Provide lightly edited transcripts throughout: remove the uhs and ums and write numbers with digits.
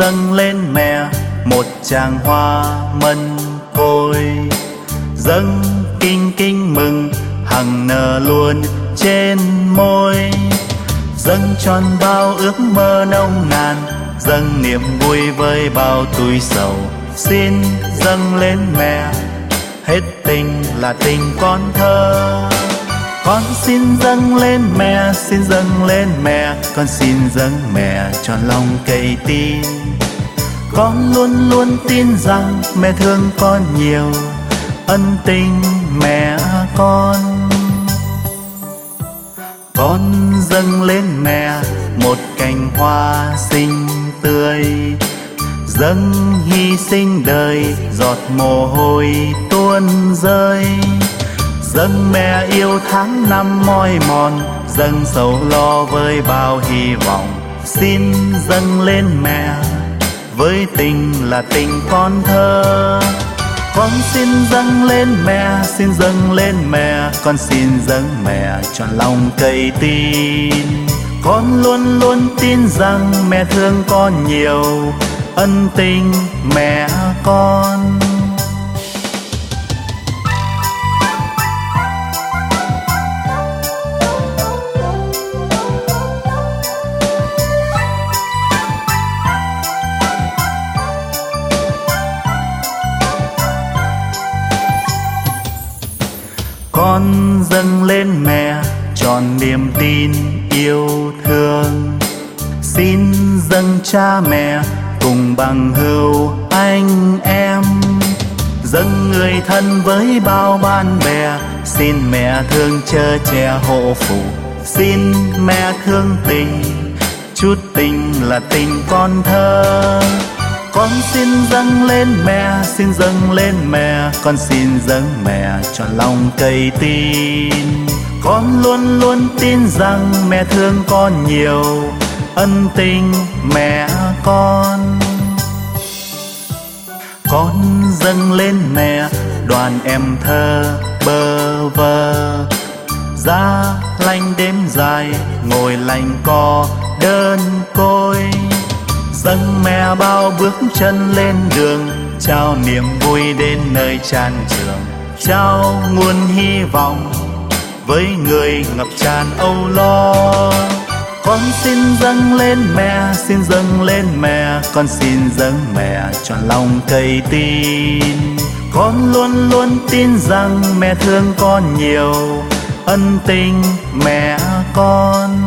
dâng lên mẹ một tràng hoa mân côi, dâng kinh kinh mừng hằng nở luôn trên môi, dâng tròn bao ước mơ nồng nàn, dâng niềm vui với bao tuổi sầu. Xin dâng lên mẹ hết tình là tình con thơ. Con xin dâng lên mẹ, xin dâng lên mẹ, con xin dâng mẹ tròn lòng cây tin. Con luôn luôn tin rằng mẹ thương con nhiều, ân tình mẹ con. Con dâng lên mẹ một cành hoa xinh tươi, dâng hy sinh đời giọt mồ hôi tuôn rơi, dâng mẹ yêu tháng năm mỏi mòn, dâng sầu lo với bao hy vọng. Xin dâng lên mẹ với tình là tình con thơ. Con xin dâng lên mẹ, xin dâng lên mẹ, con xin dâng mẹ tròn lòng cây tin. Con luôn luôn tin rằng mẹ thương con nhiều, ân tình mẹ con. Con dâng lên mẹ tròn niềm tin yêu thương. Xin dâng cha mẹ cùng bằng hữu anh em, dâng người thân với bao bạn bè. Xin mẹ thương chở che hộ phù, xin mẹ thương tình, chút tình là tình con thơ. Con xin dâng lên mẹ, xin dâng lên mẹ, con xin dâng mẹ tròn lòng cây tin. Con luôn luôn tin rằng mẹ thương con nhiều, ân tình mẹ con. Con dâng lên mẹ đoàn em thơ bơ vơ, giá lanh đêm dài ngồi lành co đơn côi, dâng mẹ bao bước chân lên đường, trao niềm vui đến nơi chan trường, trao nguồn hy vọng với người ngập tràn âu lo. Con xin dâng lên mẹ, xin dâng lên mẹ, con xin dâng mẹ tròn lòng cây tin. Con luôn luôn tin rằng mẹ thương con nhiều, ân tình mẹ con.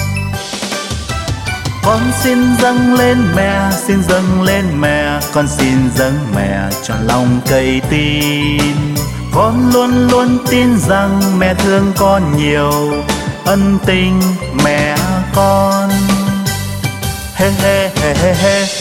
Con xin dâng lên mẹ, xin dâng lên mẹ, con xin dâng mẹ tròn lòng cây tin. Con luôn luôn tin rằng mẹ thương con nhiều, ân tình mẹ con. He he he he he.